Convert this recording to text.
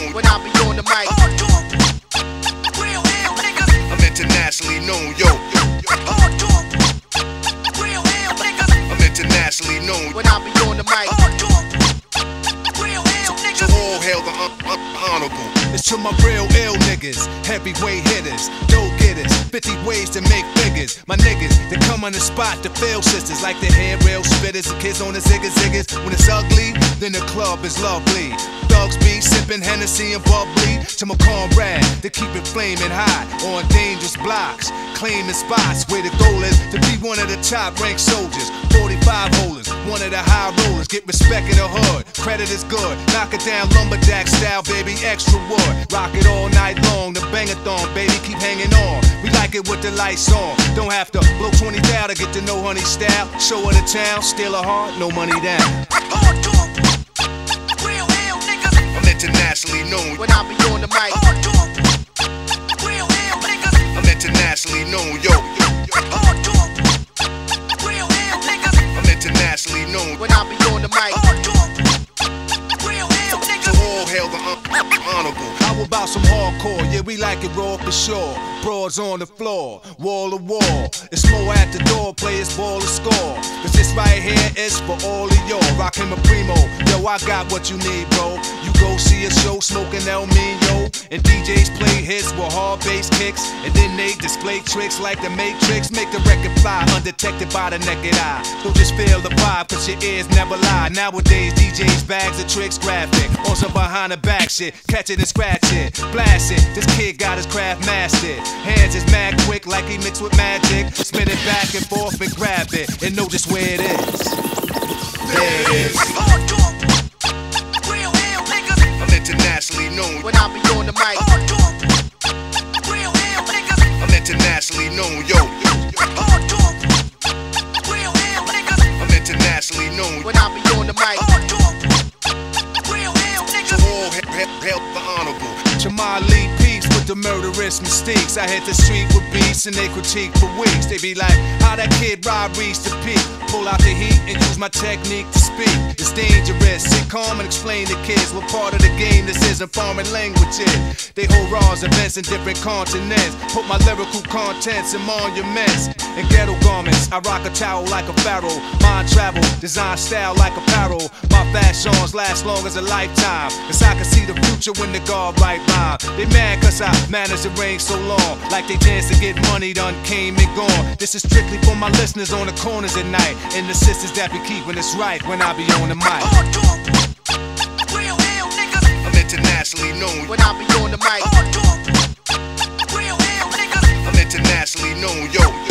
known when I be on the mic. Real ill niggas. I'm internationally known, yo. Real ill niggas. I'm internationally known when I be on the mic. Real ill niggas. So all hail the honorable. It's to my real ill niggas, heavyweight hitters, dough getters, 50 ways to make figures. My niggas, they come on the spot to fail sisters, like the handrail spitters, the kids on the ziggas. When it's ugly, then the club is lovely. Thugs be sipping Hennessy and bubbly. To my comrade, they keep it flaming hot on dangerous blocks, claiming spots where the goal is to be one of the top ranked soldiers. 45 holders, one of the high rollers, get respect in the hood. Credit is good, knock it down lumberjack style, baby, extra wood. Rock it all night long, the bang-a-thon, baby, keep hanging on. We like it with the lights on. Don't have to blow 20 down to get to know honey style. Show her the town, steal her heart, no money down. Real ill niggas. I'm internationally known when I be on the mic. Real ill niggas. I'm internationally known, yo. Real ill niggas. I'm internationally known when I be on the mic. Real ill niggas. So all hail the honorable. How about some hardcore? Yeah, we like it raw for sure. Broads on the floor, wall to wall. It's more at the door, players ball to score. Cause this right here is for all of y'all. Rockin' my primo, yo, I got what you need, bro. You go see a show smoking El Mino, and DJs play hits with hard bass kicks, and then they display tricks like the Matrix. Make the record fly, undetected by the naked eye. Don't just feel the vibe, cause your ears never lie. Nowadays, DJs bags of tricks graphic, on some behind the back shit, catch it and scratch it, blast it. This kid got his craft mastered. Hands is mad quick like he mixed with magic. Spin it back and forth and grab it, and know just where it is. There it is. Real ill niggas. I'm internationally known when I be on the mic. Real ill niggas. I'm internationally known, yo. Real ill niggas. I'm internationally known when I be on the mic. Real ill niggas. So all hail the honorable. Jamal Lee peeps with the murderous mistakes. I hit the street with beats and they critique for weeks. They be like, how that kid Rob reached the peak. Pull out the heat and use my technique to speak. It's dangerous, sit calm and explain to kids what part of the game this isn't foreign language is. They hold raws, events in different continents. Put my lyrical contents in monuments and ghetto garments. I rock a towel like a pharaoh. Mind travel, design style like apparel. My fashions last long as a lifetime, cause I can see the future when the guard right rhyme. They mad cause I managed to reign so long, like they dance to get money done came and gone. This is strictly for my listeners on the corners at night, and the sisters that be keeping us right when I be on the mic. Real ill niggas. I'm internationally known when I be on the mic. Real ill niggas. I'm internationally known, yo.